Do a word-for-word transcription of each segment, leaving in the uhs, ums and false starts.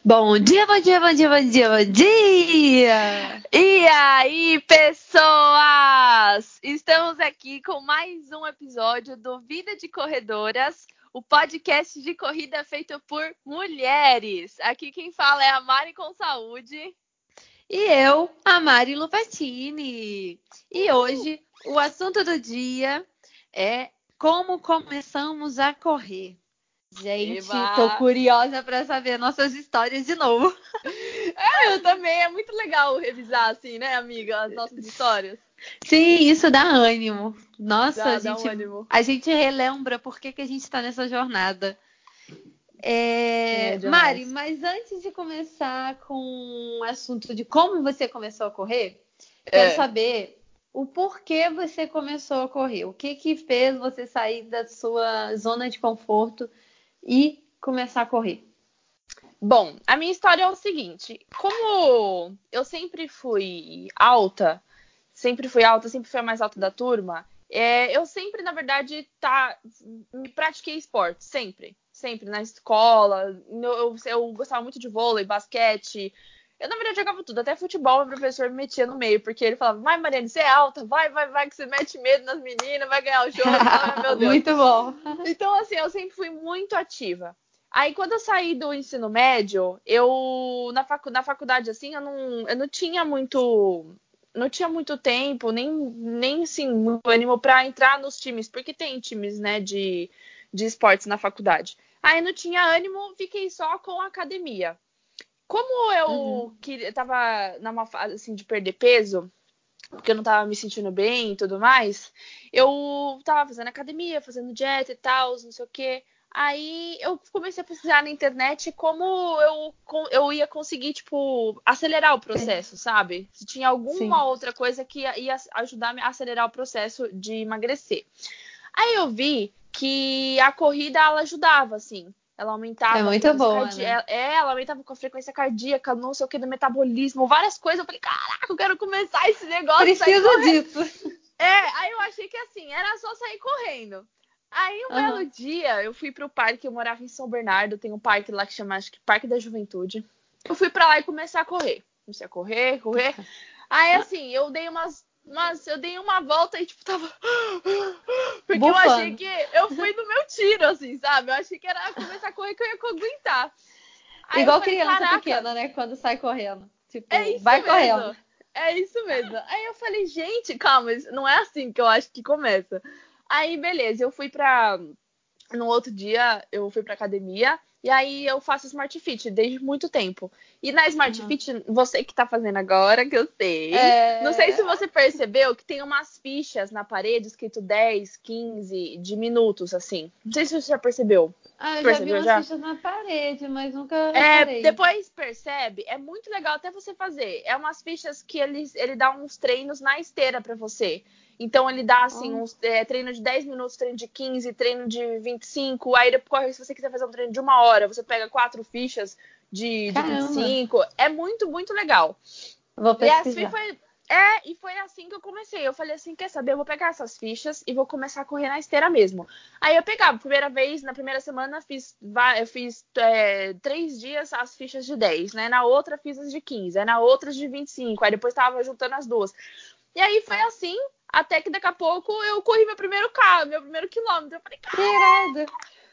Bom dia, bom dia, bom dia, bom dia, bom dia! E aí, pessoas? Estamos aqui com mais um episódio do Vida de Corredoras, o podcast de corrida feito por mulheres. Aqui quem fala é a Mari com Saúde. E eu, a Mari Lupatini. E hoje o assunto do dia é como começamos a correr. Gente, Eba! tô curiosa para saber nossas histórias de novo. É, eu também. É muito legal revisar assim, né, amiga, as nossas histórias. Sim, isso dá ânimo. Nossa, Dá, a dá um gente, ânimo. a gente relembra por que, que a gente está nessa jornada. É, É Mari, demais. mas antes de começar com o assunto de como você começou a correr, quero É. saber o porquê você começou a correr. O que que fez você sair da sua zona de conforto e começar a correr? Bom, a minha história é o seguinte: como eu sempre fui alta, sempre fui alta, sempre fui a mais alta da turma, é, eu sempre, na verdade, tá, me pratiquei esporte, sempre. Sempre, na escola. Eu, eu, eu gostava muito de vôlei, basquete. Eu, na verdade, jogava tudo, até futebol, meu professor me metia no meio, porque ele falava: vai, Mariane, você é alta, vai, vai, vai, que você mete medo nas meninas, vai ganhar o jogo. Ah, meu Deus. Muito bom. Então, assim, eu sempre fui muito ativa. Aí, quando eu saí do ensino médio, eu, na, facu, na faculdade, assim, eu não, eu não tinha muito, não tinha muito tempo, nem, nem assim, muito ânimo para entrar nos times, porque tem times, né, de, de esportes na faculdade. Aí, não tinha ânimo, fiquei só com a academia. Como eu Uhum. que, tava numa fase, assim, de perder peso, porque eu não tava me sentindo bem e tudo mais, eu tava fazendo academia, fazendo dieta e tal, não sei o quê. Aí eu comecei a pesquisar na internet como eu, eu ia conseguir, tipo, acelerar o processo, sabe? Se tinha alguma Sim. outra coisa que ia, ia ajudar a acelerar o processo de emagrecer. Aí eu vi que a corrida, ela ajudava, assim. Ela É aumentava a muito frequência boa, né? cardíaca. É, ela aumentava com a frequência cardíaca, não sei o que, do metabolismo, várias coisas. Eu falei, caraca, eu quero começar esse negócio, sair Preciso correndo. disso. É, aí eu achei que assim, era só sair correndo. Aí um belo Uhum. dia, eu fui pro parque, eu morava em São Bernardo, tem um parque lá que chama, acho que Parque da Juventude. Eu fui pra lá e comecei a correr. Comecei a correr, correr. Aí assim, eu dei umas mas eu dei uma volta e, tipo, tava. Porque eu achei Bufando. que eu fui no meu tiro, assim, sabe? Eu achei que era começar a correr que eu ia aguentar. Aí eu Igual falei, criança caraca, pequena, né? Quando sai correndo. é Tipo, isso vai correndo. mesmo. É isso mesmo. Aí eu falei, gente, calma, não é assim que eu acho que começa. Aí, beleza, eu fui pra. No outro dia, eu fui pra academia. E aí eu faço Smart Fit desde muito tempo. E na Smart Uhum. Fit, você que tá fazendo agora, que eu sei. Não sei se É... você percebeu que tem umas fichas na parede escrito dez, quinze de minutos, assim. Não sei se você já percebeu. Ah, eu já vi Percebeu umas já? fichas na parede, mas nunca É, reparei. depois percebe, é muito legal até você fazer. É umas fichas que ele, ele dá uns treinos na esteira pra você. Então ele dá assim, Oh, uns é, treino de dez minutos, treino de quinze, treino de vinte e cinco. Aí depois, se você quiser fazer um treino de uma hora, você pega quatro fichas de, de vinte e caramba, cinco. É muito, muito legal. vou E assim pesquisar. foi. É, e foi assim que eu comecei. Eu falei assim: quer saber? Eu vou pegar essas fichas e vou começar a correr na esteira mesmo. Aí eu pegava, primeira vez, na primeira semana, fiz, eu fiz é, três dias as fichas de dez, né? Na outra fiz as de quinze, aí na outra de vinte e cinco, aí depois tava juntando as duas. E aí foi assim, até que daqui a pouco eu corri meu primeiro carro, meu primeiro quilômetro. Eu falei, Que cara, irado,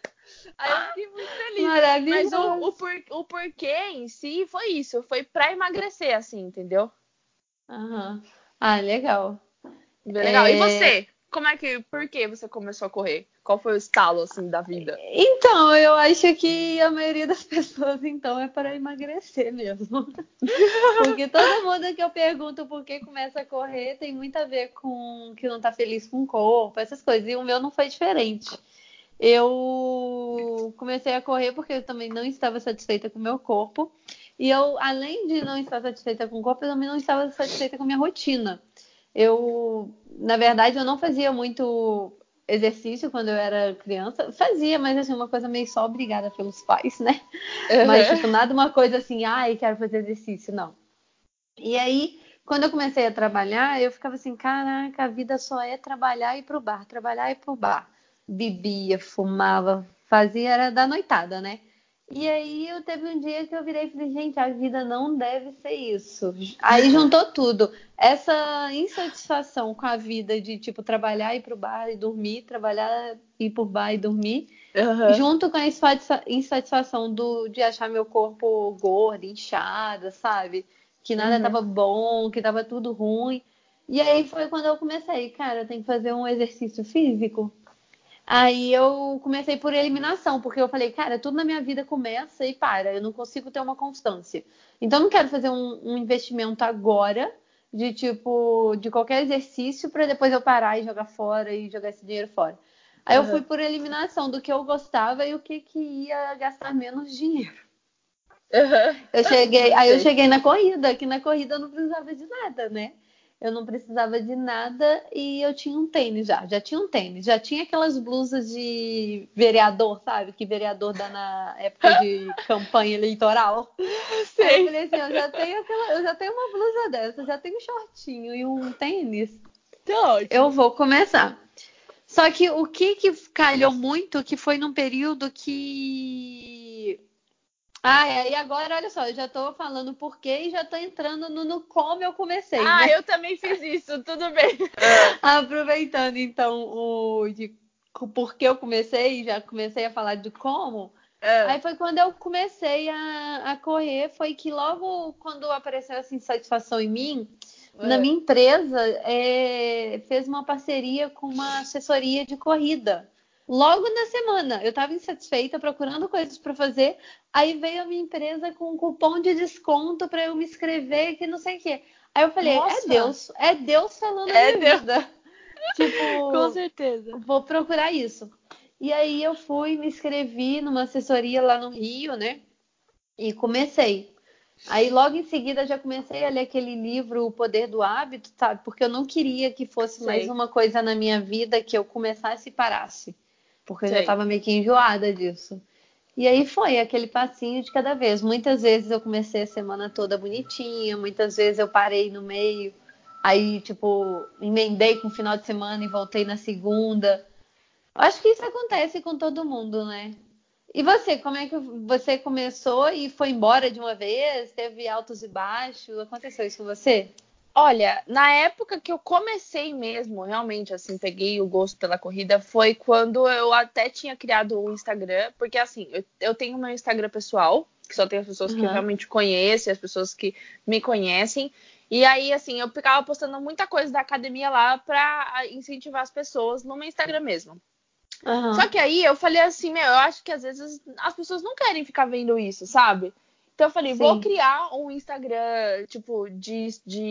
aí eu fiquei muito feliz. Mas o, o, maravilhoso. por, o porquê em si foi isso, foi pra emagrecer, assim, entendeu? Aham. Ah, legal. Bem legal. E É, você? Como é que, por que você começou a correr? Qual foi o estalo, assim, da vida? então, eu acho que a maioria das pessoas, então, é para emagrecer mesmo. Porque todo mundo que eu pergunto por que começa a correr tem muito a ver com que não tá feliz com o corpo, essas coisas. E o meu não foi diferente. Eu comecei a correr porque eu também não estava satisfeita com o meu corpo. E eu, além de não estar satisfeita com o corpo, eu também não estava satisfeita com a minha rotina. Eu, na verdade, eu não fazia muito exercício quando eu era criança. Fazia, mas assim, uma coisa meio só obrigada pelos pais, né? Mas, Uhum. tipo, nada uma coisa assim, ai, quero fazer exercício, não. E aí, quando eu comecei a trabalhar, eu ficava assim, caraca, a vida só é trabalhar e ir pro bar, trabalhar e ir pro bar. Bebia, fumava, fazia, era da noitada, né? E aí eu teve um dia que eu virei e falei, gente, a vida não deve ser isso. Aí juntou tudo. Essa insatisfação com a vida de, tipo, trabalhar, ir pro bar e dormir, trabalhar, ir pro bar e dormir, Aham, junto com a insatisfa- insatisfação do, de achar meu corpo gordo, inchada, sabe? Que nada uhum, tava bom, que tava tudo ruim. E aí foi quando eu comecei, cara, eu tenho que fazer um exercício físico. Aí eu comecei por eliminação, porque eu falei, cara, tudo na minha vida começa e para, eu não consigo ter uma constância. Então eu não quero fazer um, um investimento agora de tipo de qualquer exercício para depois eu parar e jogar fora e jogar esse dinheiro fora. Aí eu fui aham, por eliminação do que eu gostava e o que, que ia gastar menos dinheiro. aham. Eu cheguei, aí eu Gostei. cheguei na corrida, que na corrida eu não precisava de nada, né? Eu não precisava de nada e eu tinha um tênis já, já tinha um tênis, já tinha aquelas blusas de vereador, sabe? Que vereador dá na época de campanha eleitoral. Aí eu Sei. falei assim, eu já tenho aquela, eu já tenho uma blusa dessa, já tenho um shortinho e um tênis. Tá Eu ótimo. vou começar. Só que o que que calhou muito que foi num período que ah, é, e agora, olha só, eu já tô falando por quê e já tô entrando no, no como eu comecei, Ah, né? eu também fiz isso, tudo bem. Ah, Aproveitando, então, o de por que eu comecei, já comecei a falar de como. ah, Aí foi quando eu comecei a, a correr, foi que logo quando apareceu essa insatisfação em mim, na ah. minha empresa, é, fez uma parceria com uma assessoria de corrida. Logo na semana, eu estava insatisfeita, procurando coisas para fazer. Aí veio a minha empresa com um cupom de desconto para eu me inscrever, que não sei o quê. Aí eu falei, é Nossa, Deus, é Deus falando na é minha Deus, vida. com Tipo, certeza. vou procurar isso. E aí eu fui, me inscrevi numa assessoria lá no Rio, né? E comecei. Aí logo em seguida já comecei a ler aquele livro O Poder do Hábito, sabe? Porque eu não queria que fosse mais Sei, uma coisa na minha vida que eu começasse e parasse. Porque eu já sei. estava meio que enjoada disso. E aí foi aquele passinho de cada vez. Muitas vezes eu comecei a semana toda bonitinha, muitas vezes eu parei no meio, aí, tipo, emendei com o final de semana e voltei na segunda. Acho que isso acontece com todo mundo, né? E você, como é que você começou e foi embora de uma vez? Teve altos e baixos? Aconteceu isso com você? Olha, na época que eu comecei mesmo, realmente, assim, peguei o gosto pela corrida, foi quando eu até tinha criado o Instagram, porque assim, eu, eu tenho meu Instagram pessoal, que só tem as pessoas que eu Uhum. realmente conheço, as pessoas que me conhecem, e aí, assim, eu ficava postando muita coisa da academia lá pra incentivar as pessoas no meu Instagram mesmo. Só Aham. que aí eu falei assim, meu, eu acho que às vezes as pessoas não querem ficar vendo isso, sabe? Então eu falei, vou Sim. criar um Instagram, tipo, de,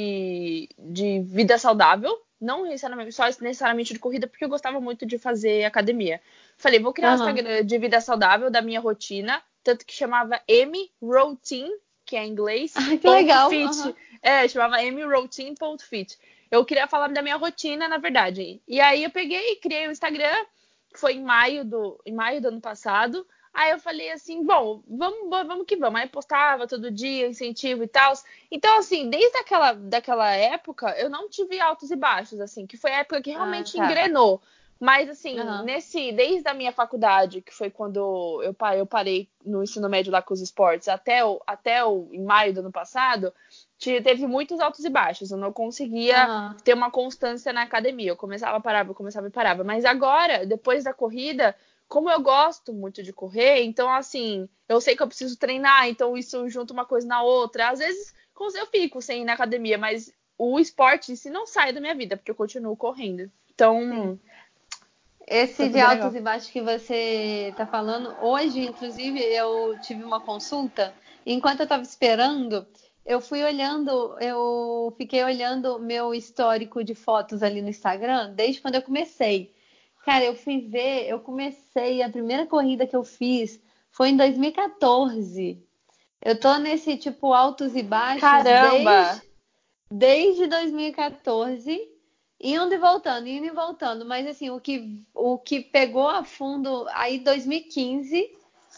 de, de vida saudável. Não necessariamente, só necessariamente de corrida, porque eu gostava muito de fazer academia. Falei, vou criar um Aham. Instagram de vida saudável, da minha rotina. Tanto que chamava M Routine, que é em inglês, Ah, que ponto legal. fit. Aham. É, chamava M Routine, ponto fit. Eu queria falar da minha rotina, na verdade. E aí eu peguei e criei o Instagram, foi em maio do, em maio do ano passado. Aí eu falei assim, bom, vamos, vamos que vamos. Aí postava todo dia, incentivo e tal. Então, assim, desde aquela daquela época, eu não tive altos e baixos, assim, que foi a época que Ah, realmente tá. engrenou. Mas, assim, Aham. nesse, desde a minha faculdade, que foi quando eu, pa- eu parei no ensino médio lá com os esportes, até o, até o, em maio do ano passado, te- teve muitos altos e baixos. Eu não conseguia Aham. ter uma constância na academia. Eu começava, parava, eu começava e parava. Mas agora, depois da corrida, como eu gosto muito de correr, então assim, eu sei que eu preciso treinar, então isso junta uma coisa na outra. Às vezes eu fico sem ir na academia, mas o esporte em si não sai da minha vida, porque eu continuo correndo. Sim. Então, tá Esse de tudo altos legal. e baixos que você está falando, hoje, inclusive, eu tive uma consulta. Enquanto eu estava esperando, eu fui olhando, eu fiquei olhando meu histórico de fotos ali no Instagram, desde quando eu comecei. Cara, eu fui ver, eu comecei, a primeira corrida que eu fiz foi em dois mil e quatorze. Eu tô nesse tipo altos e baixos Caramba! desde desde dois mil e quatorze, indo e voltando, indo e voltando. Mas assim, o que, o que pegou a fundo aí dois mil e quinze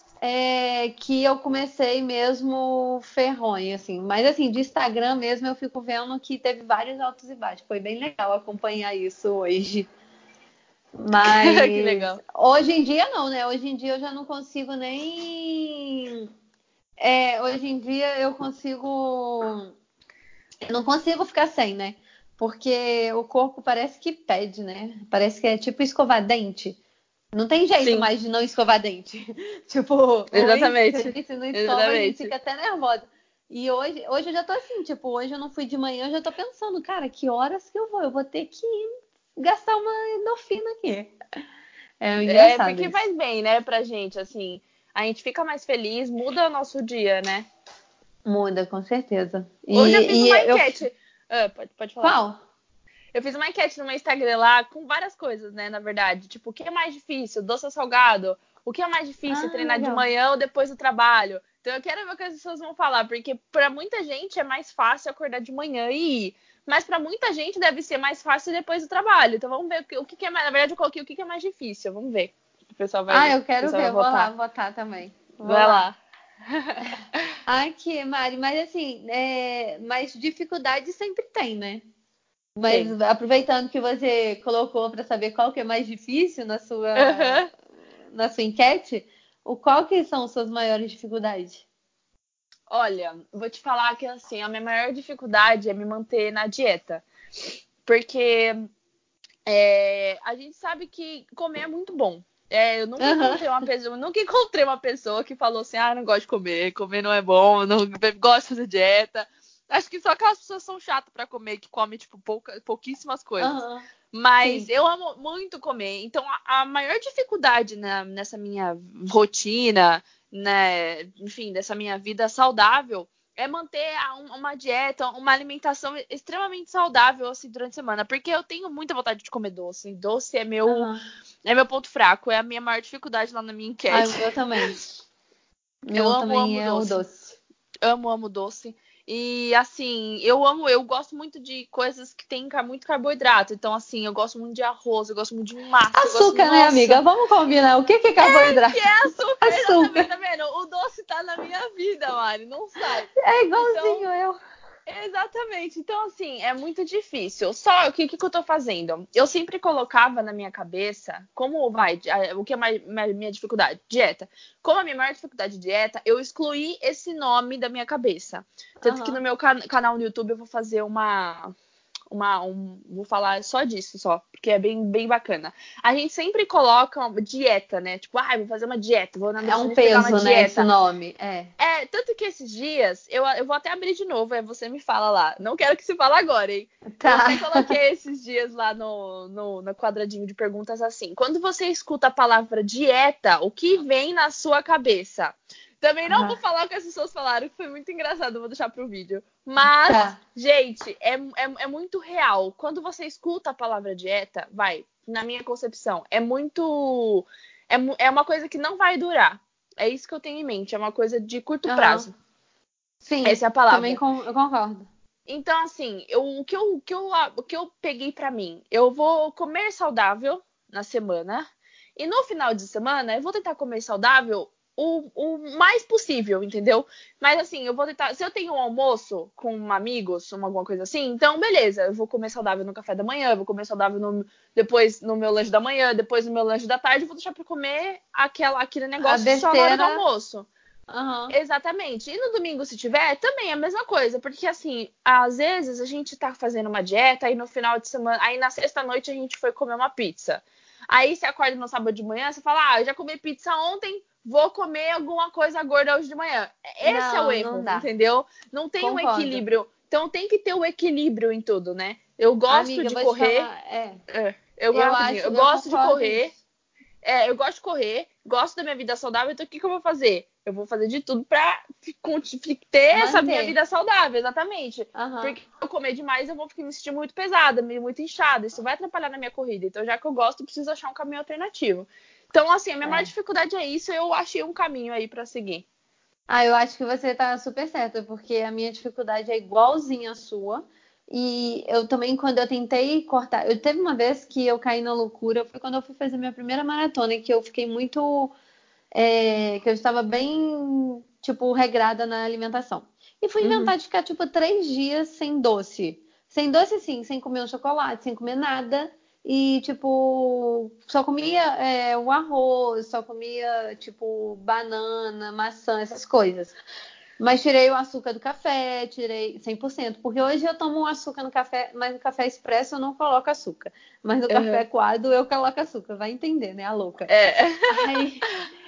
é que eu comecei mesmo ferronha, assim. Mas assim, de Instagram mesmo eu fico vendo que teve vários altos e baixos. Foi bem legal acompanhar isso hoje. Que Mas legal. hoje em dia não, né? Hoje em dia eu já não consigo nem. É, hoje em dia eu consigo. Eu não consigo ficar sem, né? Porque o corpo parece que pede, né? Parece que é tipo escovar dente. Não tem jeito Sim, mais de não escovar dente. Tipo, ruim, se a exatamente. gente não escova, a gente Exatamente. fica até nervosa. E hoje, hoje eu já tô assim, tipo, hoje eu não fui de manhã, eu já tô pensando, cara, que horas que eu vou? Eu vou ter que gastar uma endorfina aqui. É É engraçado porque isso. faz bem, né, pra gente, assim. A gente fica mais feliz, muda o nosso dia, né? Muda, com certeza. Hoje eu fiz E, e uma eu. enquete. Ah, pode, pode falar. Qual? Eu fiz uma enquete no meu Instagram lá com várias coisas, né, na verdade. Tipo, o que é mais difícil? Doce ou salgado? O que é mais difícil? Ah, Treinar de legal. manhã ou depois do trabalho? Então eu quero ver o que as pessoas vão falar, porque pra muita gente é mais fácil acordar de manhã e ir. Mas pra muita gente deve ser mais fácil depois do trabalho. Então vamos ver o que, o que que é mais. Na verdade, eu coloquei o que que é mais difícil. Vamos ver. O pessoal Ah, vai, eu o quero pessoal vai ver. Vou lá votar. votar também. Vou Vai lá. lá. Aqui, Mari, mas assim, é, mas dificuldade sempre tem, né? Mas Tem. aproveitando que você colocou para saber qual que é mais difícil na sua Aham. na sua enquete, o qual que são suas maiores dificuldades? Olha, vou te falar que assim, a minha maior dificuldade é me manter na dieta. Porque é, a gente sabe que comer é muito bom. É, eu nunca Aham. encontrei uma pessoa, eu nunca encontrei uma pessoa que falou assim, ah, não gosto de comer, comer não é bom, não gosto de fazer dieta. Acho que só aquelas pessoas são chatas pra comer, que comem, tipo, pouca, pouquíssimas coisas. Aham. Mas Sim. eu amo muito comer. Então, a, a maior dificuldade na- nessa minha rotina, né, enfim, dessa minha vida saudável, é manter a- um- uma dieta, uma alimentação extremamente saudável assim durante a semana, porque eu tenho muita vontade de comer doce. Doce é meu Aham. é meu ponto fraco, é a minha maior dificuldade lá na minha Ah, enquete. o meu também. Eu Meu amo, também amo é o doce. doce. Amo, amo doce. E assim, eu amo, eu gosto muito de coisas que tem ca- muito carboidrato. Então, assim, eu gosto muito de arroz, eu gosto muito de massa, eu gosto, Açúcar, né, nossa, amiga? Vamos combinar. O que que é que carboidrato? é açúcar, exatamente, Açúcar. tá vendo? O doce tá na minha vida, Mari, não sai. É Então, igualzinho eu. exatamente. Então, assim, é muito difícil. Só que o que, que eu tô fazendo? Eu sempre colocava na minha cabeça, como vai, o que é mais, mais- minha dificuldade? Dieta. Como a minha maior dificuldade de dieta, eu excluí esse nome da minha cabeça. Tanto que no Aham. meu can- canal no YouTube eu vou fazer uma, uma um, vou falar só disso, só, porque é bem, bem bacana. A gente sempre coloca uma dieta, né? Tipo, ah, vou fazer uma dieta, vou na É um nutricionista pegar uma peso, né, esse dieta. nome. É. É, tanto que esses dias, eu, eu vou até abrir de novo, aí você me fala lá. Não quero que se fale agora, hein? Eu Tá. até coloquei esses dias lá no, no, no quadradinho de perguntas assim. Quando você escuta a palavra dieta, o que vem na sua cabeça? Também não vou Aham. falar o que as pessoas falaram, que foi muito engraçado, vou deixar pro vídeo. Mas, Tá. gente, é, é, é muito real. Quando você escuta a palavra dieta, vai, na minha concepção, é muito. É, mu- é uma coisa que não vai durar. É isso que eu tenho em mente, é uma coisa de curto Aham. prazo. Sim, Essa é a também palavra. com- eu concordo. Então, assim, eu, o, que eu, o, que eu, o que eu peguei pra mim? Eu vou comer saudável na semana. E no final de semana, eu vou tentar comer saudável o, o mais possível, entendeu? Mas assim, eu vou tentar. Se eu tenho um almoço com amigos, uma, alguma coisa assim, então beleza, eu vou comer saudável no café da manhã, eu vou comer saudável no, depois no meu lanche da manhã, depois no meu lanche da tarde, eu vou deixar pra comer aquela, aquele A negócio só na hora do besteira. almoço. Aham. Exatamente. E no domingo, se tiver, também é a mesma coisa. Porque, assim, às vezes a gente tá fazendo uma dieta, aí no final de semana, aí na sexta-noite a gente foi comer uma pizza. Aí você acorda no sábado de manhã, você fala, ah, eu já comi pizza ontem, vou comer alguma coisa gorda hoje de manhã. Esse é o Não, não erro, dá. entendeu? Não tem um Concordo. equilíbrio. Então tem que ter o equilíbrio em tudo, né? Eu gosto Amiga, eu de vou te correr. falar. É. É, eu, Eu rapidinho, acho, eu eu gosto de concordo correr. isso. É, eu gosto de correr, gosto da minha vida saudável, então o que, que eu vou fazer? Eu vou fazer de tudo pra fi- conti- fi- ter essa minha Manter. vida saudável, exatamente. Aham. Porque se eu comer demais, eu vou ficar me sentir muito pesada, me- muito inchada. Isso vai atrapalhar na minha corrida. Então, já que eu gosto, eu preciso achar um caminho alternativo. Então, assim, a minha maior É. dificuldade é isso, eu achei um caminho aí pra seguir. Ah, eu acho que você tá super certa, porque a minha dificuldade é igualzinha à sua. E eu também, quando eu tentei cortar, eu teve uma vez que eu caí na loucura, foi quando eu fui fazer minha primeira maratona, que eu fiquei muito, é, que eu estava bem, tipo, regrada na alimentação. E fui Uhum. inventar de ficar, tipo, três dias sem doce. Sem doce, sim, sem comer um chocolate, sem comer nada. e, tipo, só comia é, o arroz, só comia, tipo, banana, maçã, essas coisas. Mas tirei o açúcar do café, tirei cem por cento, porque hoje eu tomo açúcar no café, mas no café expresso eu não coloco açúcar. Mas no café Uhum. coado eu coloco açúcar, vai entender, né, a louca. É. Aí,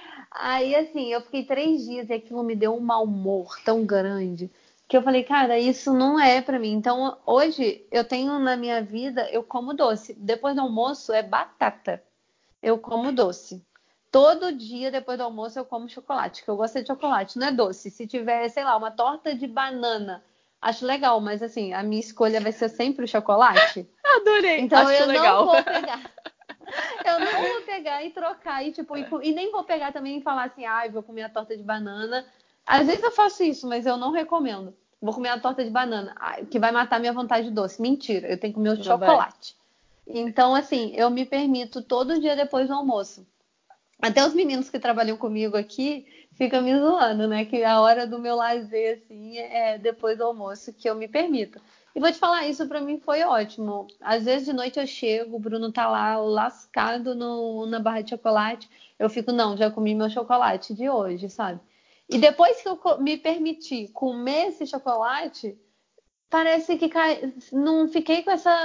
aí assim, eu fiquei três dias e aquilo me deu um mau humor tão grande que eu falei, cara, isso não é pra mim. Então, hoje eu tenho na minha vida, eu como doce. Depois do almoço é batata. Eu como doce. Todo dia depois do almoço eu como chocolate, que eu gosto de chocolate, não é doce. Se tiver, sei lá, uma torta de banana, acho legal, mas assim, a minha escolha vai ser sempre o chocolate. Adorei, Então acho eu não legal. vou pegar. Eu não vou pegar e trocar e tipo, e, e nem vou pegar também e falar assim, ah, eu vou comer a torta de banana. Às vezes eu faço isso, mas eu não recomendo. Vou comer a torta de banana, ah, que vai matar minha vontade de doce. Mentira, eu tenho que comer o Não vai. chocolate. Então, assim, eu me permito todo dia depois do almoço. Até os meninos que trabalham comigo aqui ficam me zoando, né? Que a hora do meu lazer, assim, é depois do almoço que eu me permito. E vou te falar, isso pra mim foi ótimo. Às vezes de noite eu chego, o Bruno tá lá lascado no, na barra de chocolate. Eu fico, não, já comi meu chocolate de hoje, sabe? E depois que eu me permiti comer esse chocolate, parece que cai... não fiquei com essa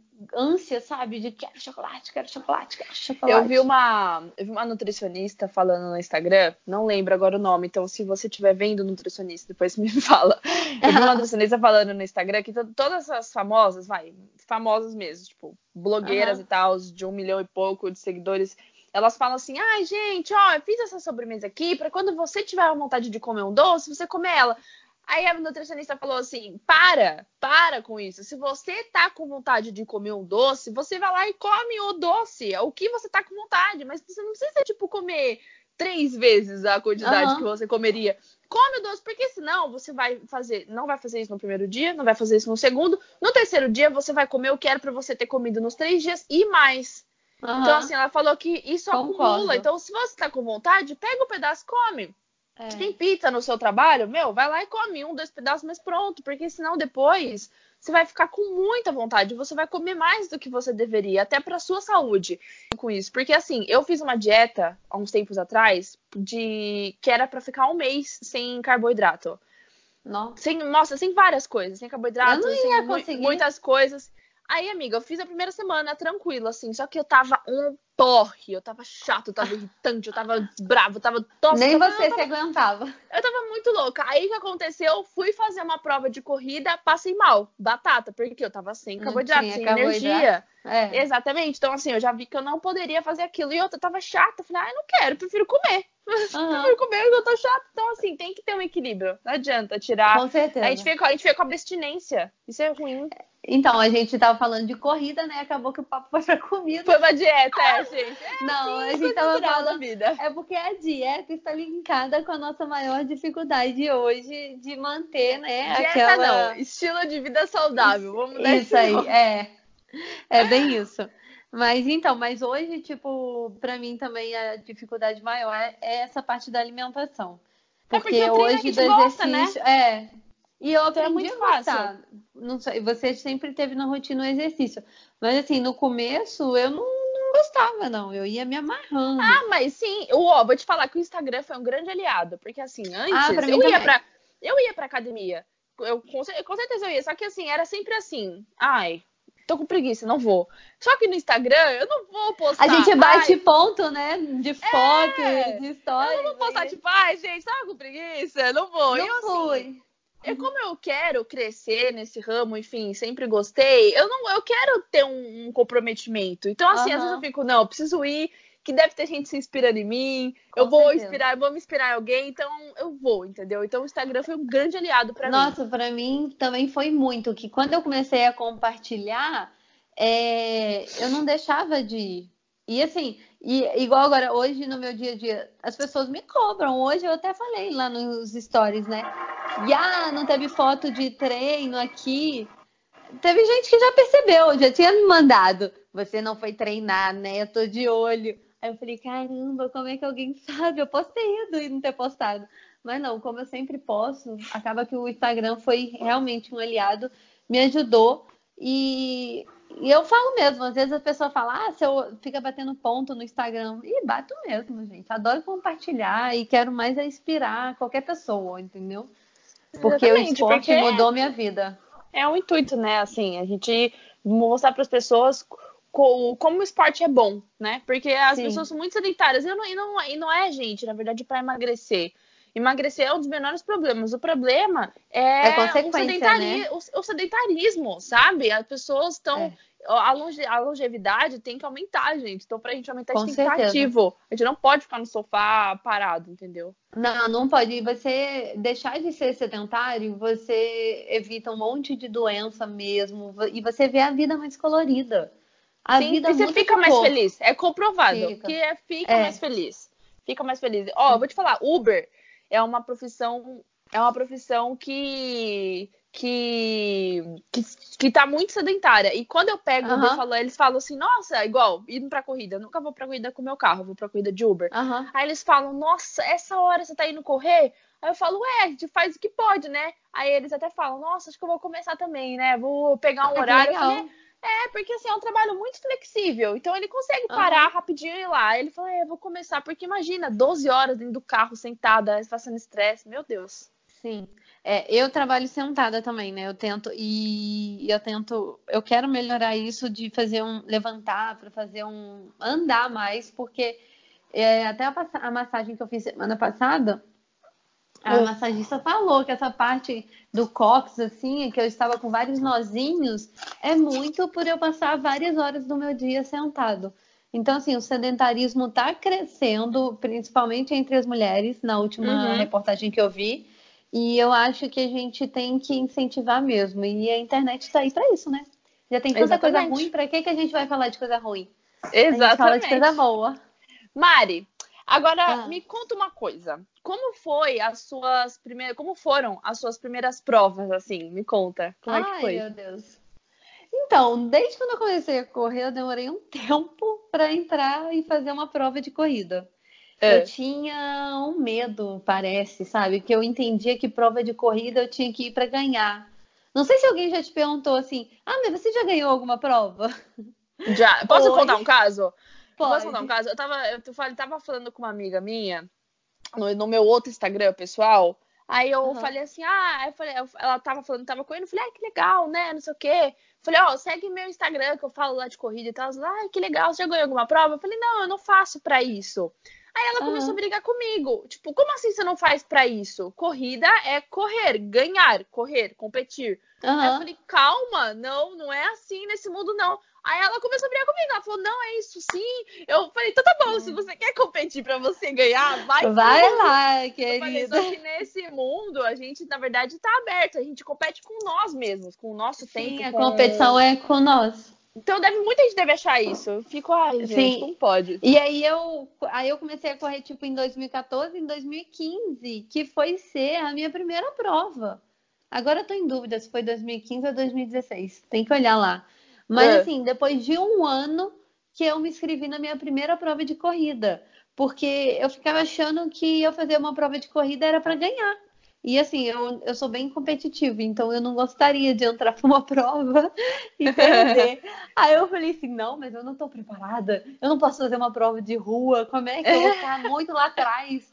ânsia, sabe? De quero chocolate, quero chocolate, quero Eu vi chocolate. uma, eu vi uma nutricionista falando no Instagram, não lembro agora o nome, então se você estiver vendo nutricionista, depois me fala. Eu vi uma nutricionista falando no Instagram que to- todas as famosas, vai, famosas mesmo, tipo, blogueiras e Aham. tal, de um milhão e pouco de seguidores, elas falam assim: ai, gente, ó, eu fiz essa sobremesa aqui pra quando você tiver vontade de comer um doce, você comer ela. Aí a nutricionista falou assim: para, para com isso. Se você tá com vontade de comer um doce, você vai lá e come o doce, o que você tá com vontade, mas você não precisa, tipo, comer três vezes a quantidade que Aham. você comeria. Come o doce, porque senão você vai fazer, não vai fazer isso no primeiro dia, não vai fazer isso no segundo, no terceiro dia você vai comer o que era pra você ter comido nos três dias e mais. Então, assim, Aham. ela falou que isso acumula. Concordo. Então, se você tá com vontade, pega o pedaço e come. Se tem É. pizza no seu trabalho, meu, vai lá e come um, dois pedaços, mas pronto, porque senão depois você vai ficar com muita vontade, você vai comer mais do que você deveria, até para sua saúde com isso. Porque assim, eu fiz uma dieta há uns tempos atrás de que era para ficar um mês sem carboidrato. Não. Sem, nossa, sem várias coisas, sem Eu não carboidrato, sem ia mu conseguir. muitas coisas. Aí, amiga, eu fiz a primeira semana tranquilo, assim, só que eu tava um porre, eu tava chato, eu tava irritante, eu tava bravo, eu tava. Nossa, eu Nem tava, eu você se tava aguentava. eu tava muito louca. Aí o que aconteceu? Fui fazer uma prova de corrida, passei mal. Batata, porque eu tava sem Não carboidrato, tinha sem carboidrato. energia. É. Exatamente. Então, assim, eu já vi que eu não poderia fazer aquilo. E outra, eu tava chata. Falei, ah, eu não quero, prefiro comer. Aham. Prefiro comer, eu tô chata. Então, assim, tem que ter um equilíbrio. Não adianta tirar. Com A gente certeza. fica, a gente fica com abstinência. Isso é ruim. Então, a gente tava falando de corrida, né? Acabou que o papo foi pra comida. Foi uma dieta, é, gente. É Não, a assim, gente coisa tava natural da falando. vida. É porque a dieta está linkada com a nossa maior dificuldade hoje de manter, né? Dieta não, Aquela. estilo de vida saudável. Isso, Vamos dar isso esse aí, nome. é. É bem isso. Mas então, mas hoje, tipo, pra mim também a dificuldade maior é é essa parte da alimentação. É porque Porque o treino a hoje do gente gosta, né? exercício, é. E eu Então é aprendi muito a fácil. gostar. Não sei, você sempre teve na rotina o exercício. Mas assim, no começo eu não, não gostava, não. Eu ia me amarrando. Ah, mas sim, eu, ó, vou te falar que o Instagram foi um grande aliado, porque assim, Ah, pra antes mim eu ia também. pra, eu ia pra academia, eu, com, cer- com certeza eu ia, só que assim, era sempre assim, ai, tô com preguiça, não vou. Só que no Instagram eu não vou A postar, gente bate ai, ponto, né? De foto e é, de eu não stories. vou postar Aí tipo, ai, gente, tava com preguiça, não vou. E não eu assim, fui. é como eu quero crescer nesse ramo, enfim, sempre gostei. Eu não, eu quero ter um, um comprometimento. Então, assim, às vezes eu Aham, fico, não, eu preciso ir, que deve ter gente se inspirando em mim. Eu com vou certeza. inspirar, eu vou me inspirar em alguém, então eu vou, entendeu? Então o Instagram foi um grande aliado pra mim. Nossa, para mim também foi muito, que quando eu comecei a compartilhar, é, eu não deixava de ir. E assim, e, igual agora, hoje no meu dia a dia, as pessoas me cobram. Hoje eu até falei lá nos stories, né? E ah, não teve foto de treino aqui. Teve gente que já percebeu, já tinha me mandado. Você não foi treinar, né? Eu tô de olho. Aí eu falei, caramba, como é que alguém sabe? Eu posso ter ido e não ter postado. Mas não, como eu sempre posto, acaba que o Instagram foi realmente um aliado, me ajudou. E E eu falo mesmo, às vezes a pessoa fala, ah, se eu fica batendo ponto no Instagram. E bato mesmo, gente. Adoro compartilhar e quero mais é inspirar qualquer pessoa, entendeu? Porque o Exatamente, porque esporte mudou minha vida. é um intuito, né? Assim, a gente mostrar para as pessoas co- como o esporte é bom, né? Porque as Sim, pessoas são muito sedentárias. E não, e não, e não é, gente, na verdade, para emagrecer. Emagrecer é um dos menores problemas. O problema é é o, consequência, sedentari né? o, o sedentarismo, sabe? As pessoas estão. É, A, longe, a longevidade tem que aumentar, gente. Então, pra gente aumentar, a gente com tem que estar certeza. ativo. A gente não pode ficar no sofá parado, entendeu? Não, não pode. E você deixar de ser sedentário, você evita um monte de doença mesmo. E você vê a vida mais colorida. A Sim, vida e você muda de fica mais cor. feliz. É comprovado que Fica. é, fica mais É, feliz. Fica mais feliz. Ó, eu vou sim. te falar, Uber é uma profissão, é uma profissão que que, que, que tá muito sedentária. E quando eu pego Uber, Aham, falo, eles falam assim, nossa, igual, indo pra corrida, eu nunca vou pra corrida com o meu carro, eu vou pra corrida de Uber. aham. Aí eles falam, nossa, essa hora você tá indo correr? Aí eu falo, é, a gente faz o que pode, né? Aí eles até falam, nossa, acho que eu vou começar também, né? Vou pegar um Ah, que horário. Eu falei, legal. é, porque assim, é um trabalho muito flexível. Então ele consegue parar Aham, rapidinho e ir lá. Ele fala, é, eu vou começar. Porque imagina, doze horas dentro do carro, sentada, passando estresse. Meu Deus. sim. É, eu trabalho sentada também, né? Eu tento e eu tento, eu quero melhorar isso de fazer um levantar para fazer um andar mais, porque é, até a, passa- a massagem que eu fiz semana passada, a Ah, massagista falou que essa parte do cóccix, assim, que eu estava com vários nozinhos, é muito por eu passar várias horas do meu dia sentado. Então, assim, o sedentarismo está crescendo, principalmente entre as mulheres, na última uhum, reportagem que eu vi. E eu acho que a gente tem que incentivar mesmo. E a internet está aí para isso, né? Já tem tanta coisa ruim, exatamente. para que que a gente vai falar de coisa ruim? A gente fala de coisa Exatamente. boa. Mari, agora Ah. me conta uma coisa. Como foi as suas primeiras, como foram as suas primeiras provas, assim? Me conta. Como é que Ai, foi? meu Deus. Então, desde quando eu comecei a correr, eu demorei um tempo para entrar e fazer uma prova de corrida. Eu É. tinha um medo, parece, sabe? Que eu entendia que prova de corrida eu tinha que ir para ganhar. Não sei se alguém já te perguntou assim: ah, mas você já ganhou alguma prova? Já, posso contar um Oi, caso? Eu posso contar um pode. caso? Eu tava, eu tava falando com uma amiga minha no, no meu outro Instagram pessoal. Aí eu Aham, falei assim, ah, eu falei, eu- ela tava falando, tava correndo, eu falei, ah, que legal, né? Não sei o quê. Falei, ó, segue meu Instagram que eu falo lá de corrida e tal. Ela falou, ah, que legal, você já ganhou alguma prova? Eu falei, não, eu não faço pra isso. Aí ela começou a aham, brigar comigo. Tipo, como assim você não faz pra isso? Corrida é correr, ganhar, correr, competir. Aí eu aham. falei, calma, não, não é assim nesse mundo, não. Aí ela começou a brigar comigo. Ela falou, não, é isso sim. Eu falei, então tá bom, se você quer competir pra você ganhar, vai Vai fundo. lá, Eu falei, querida. só que nesse mundo a gente, na verdade, tá aberto. A gente compete com nós mesmos, com o nosso Sim, tempo, a com. competição é com nós. Então deve, muita gente deve achar isso. Eu fico, ai, gente, Sim. como pode? E aí eu, aí eu comecei a correr tipo em dois mil e quatorze, em dois mil e quinze, que foi ser a minha primeira prova. Agora eu tô em dúvida se foi dois mil e quinze ou dois mil e dezesseis. Tem que olhar lá. Mas Ah, assim, depois de um ano que eu me inscrevi na minha primeira prova de corrida, porque eu ficava achando que eu fazer uma prova de corrida era para ganhar. E assim, eu, eu sou bem competitiva, então eu não gostaria de entrar para uma prova e perder. Aí eu falei assim, não, mas eu não tô preparada, eu não posso fazer uma prova de rua, como é que eu vou ficar muito lá atrás?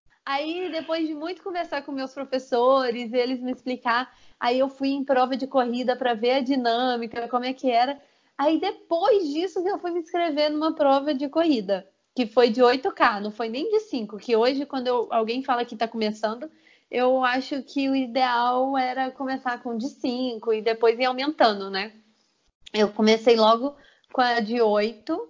Aí, depois de muito conversar com meus professores, eles me explicar, aí eu fui em prova de corrida para ver a dinâmica, como é que era. Aí depois disso que eu fui me inscrever numa prova de corrida, que foi de oito K, não foi nem de cinco, que hoje quando eu- alguém fala que está começando, eu acho que o ideal era começar com de cinco e depois ir aumentando, né? Eu comecei logo com a de oito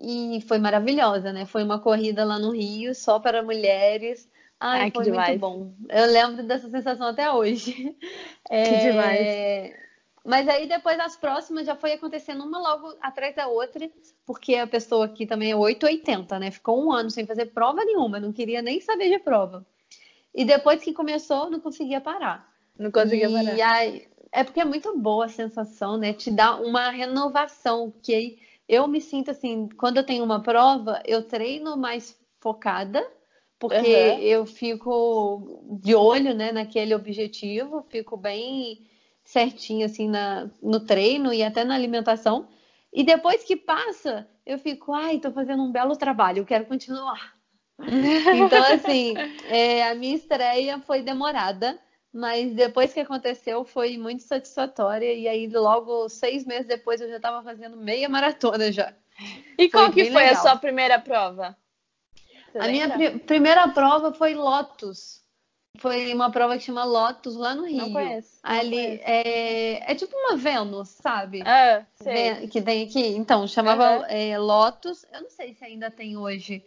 e foi maravilhosa, né? Foi uma corrida lá no Rio, só para mulheres. Ai, ai, que foi muito demais. bom. Eu lembro dessa sensação até hoje. Que demais. É, Mas aí depois as próximas já foi acontecendo uma logo atrás da outra, porque a pessoa aqui também é oito ou oitenta, né? Ficou um ano sem fazer prova nenhuma, não queria nem saber de prova. E depois que começou, não conseguia parar. Não conseguia E parar. aí, é porque é muito boa a sensação, né? Te dá uma renovação, que aí eu me sinto assim, quando eu tenho uma prova, eu treino mais focada, porque Aham. eu fico de olho, né, naquele objetivo, fico bem. certinho, assim, na, no treino e até na alimentação. E depois que passa, eu fico, ai, tô fazendo um belo trabalho, eu quero continuar. Então, assim, é, a minha estreia foi demorada, mas depois que aconteceu foi muito satisfatória. E aí, logo seis meses depois, eu já estava fazendo meia maratona já. E Foi qual que bem foi a legal. sua primeira prova? Você A minha lembra? pri- primeira prova foi Lotus. Foi uma prova que chama Lotus lá no Não Rio. conheço, não Ali conheço. é, é tipo uma Vênus, sabe? Ah, sei. Vê- Que tem aqui. Então, chamava Aham. é, Lotus. Eu não sei se ainda tem hoje,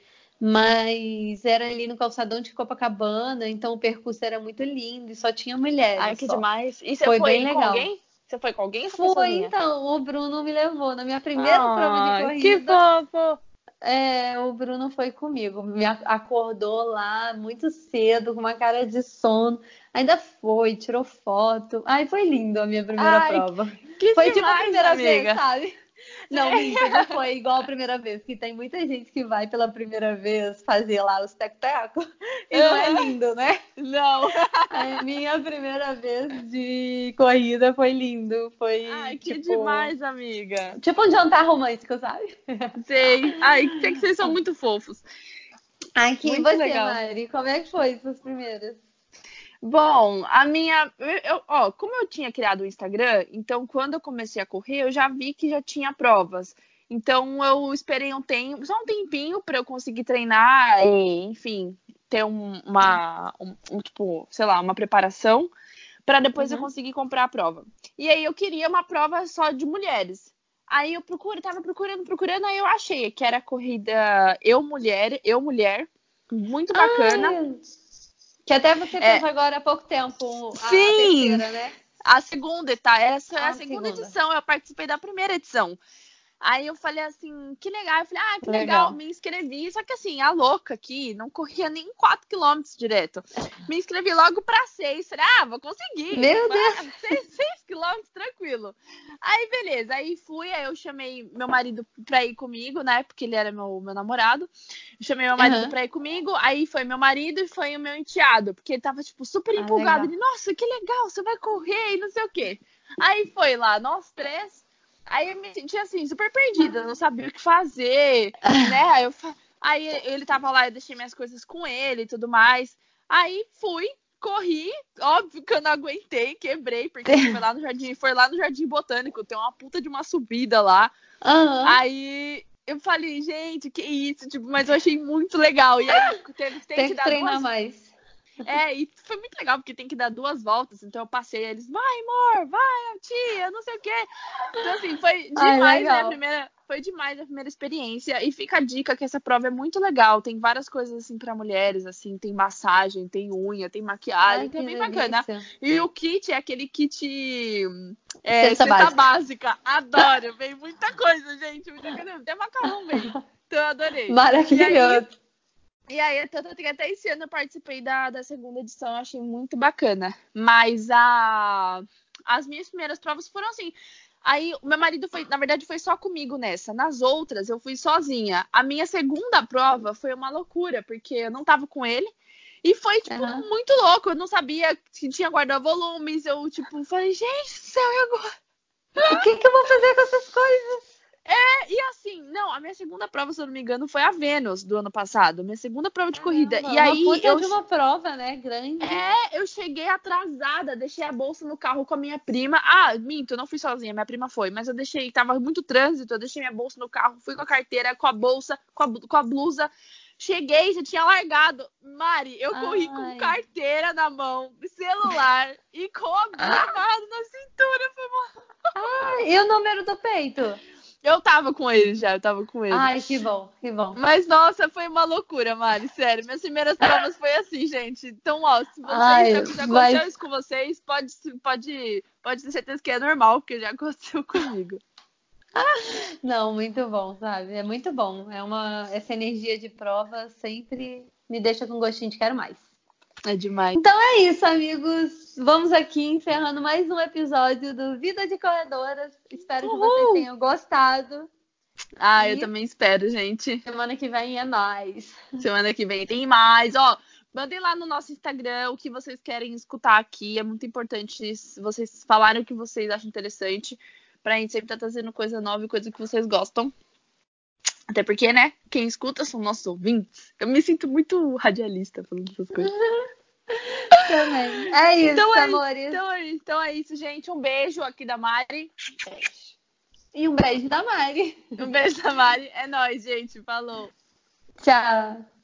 mas era ali no calçadão de Copacabana. Então, o percurso era muito lindo e só tinha Ai, mulheres que só. demais. E você Foi bem foi com legal. alguém? Você foi com alguém ou você foi Foi, sozinha? então, o Bruno me levou na minha primeira prova de Ah, que corrida. fofo. É, o Bruno foi comigo. Me a- acordou lá muito cedo, com uma cara de sono. Ainda foi, tirou foto. Ai, foi lindo a minha primeira Ai, prova. que Foi tipo a demais, primeira vez, amiga. sabe? Não, minto, não foi igual a primeira vez, que tem muita gente que vai pela primeira vez fazer lá os teco-teco e não é Aham. lindo, né? Não. A minha primeira vez de corrida foi lindo. Ai, Foi que tipo, demais, amiga. tipo um jantar romântico, sabe? Sei. Ai, sei que vocês são muito fofos. Aqui, e Muito você, legal. Mari? Como é que foi suas primeiras? Bom, a minha. Eu, ó, como eu tinha criado o Instagram, então quando eu comecei a correr, eu já vi que já tinha provas. Então eu esperei um tempo, só um tempinho para eu conseguir treinar e, enfim, ter um- uma, um, um, tipo, sei lá, uma preparação para depois eu Uhum. conseguir comprar a prova. E aí eu queria uma prova só de mulheres. Aí eu procuro, tava procurando, procurando, aí eu achei que era a corrida Eu Mulher, Eu Mulher, muito bacana. Ai, que até você fez É, agora há pouco tempo a sim, terceira, né? a segunda, tá? Essa é a A segunda segunda. edição, eu participei da primeira edição. Aí eu falei assim, que legal. Eu falei, ah, que legal, Legal. me inscrevi. Só que assim, a louca aqui não corria nem quatro quilômetros direto. Me inscrevi logo pra seis. Falei, ah, vou conseguir. Meu Ah, Deus. seis quilômetros, tranquilo. Aí, beleza. Aí fui, aí eu chamei meu marido pra ir comigo, né? Porque ele era meu, meu namorado. Eu chamei meu marido Aham. pra ir comigo. Aí foi meu marido e foi o meu enteado. Porque ele tava, tipo, super Ah, empolgado. legal. Ele, nossa, que legal, você vai correr e não sei o quê. Aí foi lá, nós três. Aí eu me senti assim, super perdida, não sabia o que fazer, né? Aí, eu, fa- aí ele tava lá, eu deixei minhas coisas com ele e tudo mais. Aí fui, corri, óbvio que eu não aguentei, quebrei, porque assim, foi lá no jardim, foi lá no Jardim Botânico, tem uma puta de uma subida lá. Aham. Aí eu falei, gente, que isso, tipo, mas eu achei muito legal. E aí teve, tem Tem que que dar treinar duas. mais. É, e foi muito legal, porque tem que dar duas voltas. Então eu passei, eles, vai, amor, vai, tia, não sei o quê. Então, assim, foi Ai, demais, né? A legal. primeira, foi demais a primeira experiência. E fica a dica que essa prova é muito legal. Tem várias coisas, assim, para mulheres, assim. Tem massagem, tem unha, tem Ai, maquiagem. Então é que bem bacana. delícia. E o kit é aquele kit é, Cesta cesta básica. básica. Adoro. Vem muita coisa, gente. Muita coisa. Até macarrão vem. Então eu adorei. E aí, Maravilhoso. e aí, tanto que até esse ano eu participei da, da segunda edição, eu achei muito bacana. Mas a, as minhas primeiras provas foram assim. Aí, o meu marido foi, na verdade, foi só comigo nessa. Nas outras, eu fui sozinha. A minha segunda prova foi uma loucura, porque eu não tava com ele. E foi, tipo, Aham. muito louco. Eu não sabia se tinha guarda-volumes. Eu, tipo, falei, gente do céu, e agora? O que que eu vou fazer com essas coisas? E assim, não, a minha segunda prova, se eu não me engano, foi a Vênus do ano passado. Minha segunda prova de corrida. Caramba, E uma aí, puta eu de uma prova, né? Grande. É, eu cheguei atrasada, deixei a bolsa no carro com a minha prima. Ah, minto, eu não fui sozinha, minha prima foi, mas eu deixei, tava muito trânsito, eu deixei minha bolsa no carro, fui com a carteira, com a bolsa, com a, com a blusa. Cheguei, já tinha largado. Mari, eu corri com Ai. carteira na mão, celular e com a blusa amarrada na cintura. Foi uma- E o número do peito? Eu tava com ele já, eu tava com ele. Ai, que bom, que bom. Mas, nossa, foi uma loucura, Mari, sério. Minhas primeiras provas foi assim, gente. Então, ó, se vocês Ai, já, já aconteceu mas isso com vocês, pode, pode, pode ter certeza que é normal, porque já aconteceu comigo. não, muito bom, sabe? É muito bom. É uma essa energia de prova sempre me deixa com gostinho de quero mais. É demais. Então é isso, amigos. Vamos aqui encerrando mais um episódio do Vida de Corredoras. Espero que vocês Uhul! tenham gostado Ah, eu e também espero, gente. semana que vem é mais. Semana que vem tem mais, ó. Mandem lá no nosso Instagram o que vocês querem escutar aqui. É muito importante vocês falarem o que vocês acham interessante. Pra gente sempre estar trazendo coisa nova e coisa que vocês gostam. Até porque, né? Quem escuta são nossos ouvintes. Eu me sinto muito radialista falando essas coisas. Também. É isso, Então é, amores. então, é, então é isso, gente. Um beijo aqui da Mari. Beijo. E um beijo da Mari. Um beijo da Mari. É nóis, gente. Falou. Tchau.